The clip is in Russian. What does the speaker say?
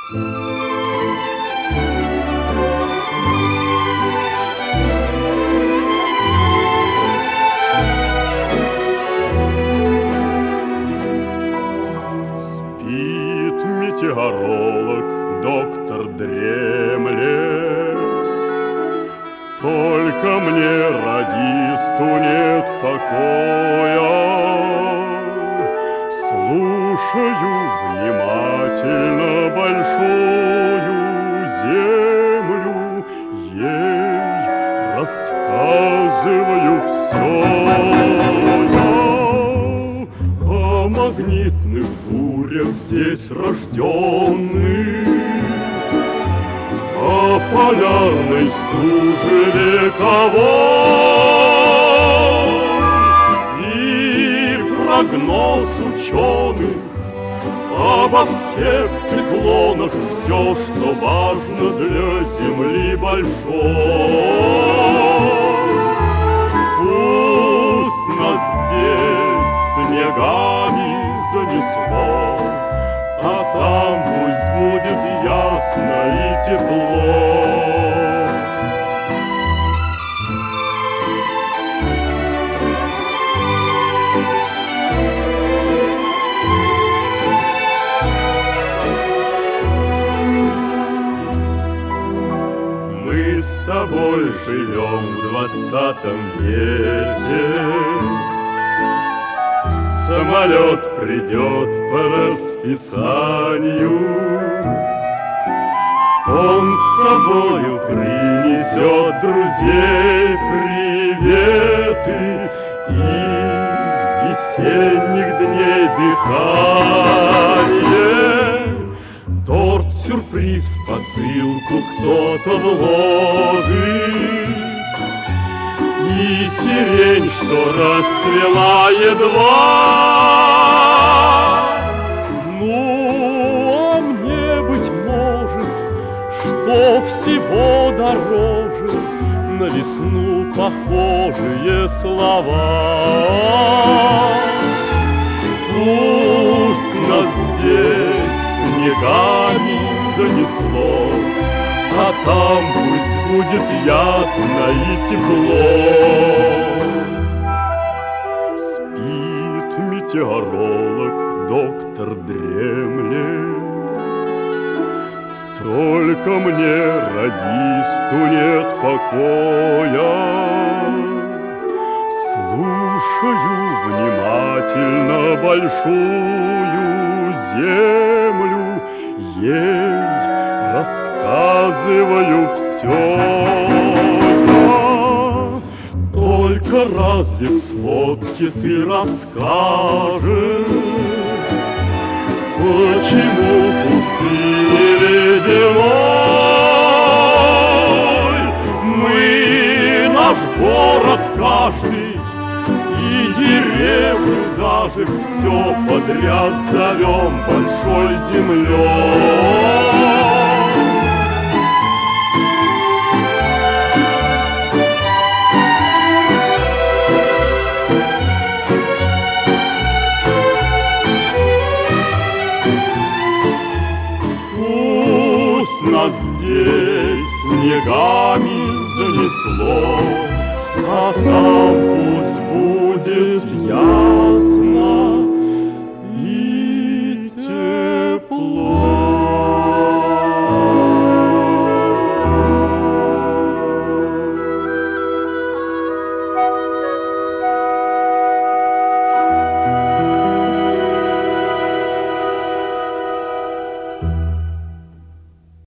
Спит метеоролог, доктор дремлет. Только мне, радисту, нет покоя. Слушаю внимательно большую землю, ей рассказываю все я. О магнитных бурях здесь рожденных, о полярной стуже вековой и прогноз ученых обо всех циклонах, все, что важно для Земли большой. Пусть нас здесь снегами занесло, а там пусть будет ясно и тепло. Мы с тобой живем в 20 веке. Самолет придет по расписанию, он с собою принесет друзей, приветы и весенних дней дыхание. Торт-сюрприз в посылку кто-то вложит, и сирень, что расцвела едва. Ну, а мне, быть может, что всего дороже на весну похожие слова. Пусть нас здесь снегами занесло, а там пусть будет ясно и тепло. Спит метеоролог, доктор дремлет. Только мне, радисту, нет покоя. Слушаю внимательно большую землю, ей рассказываю все я. Только разве в сводке ты расскажешь, почему пустыни ледяной мы наш город каждый и деревню даже все подряд зовем большой землей? Нас здесь снегами занесло, а там пусть будет ясно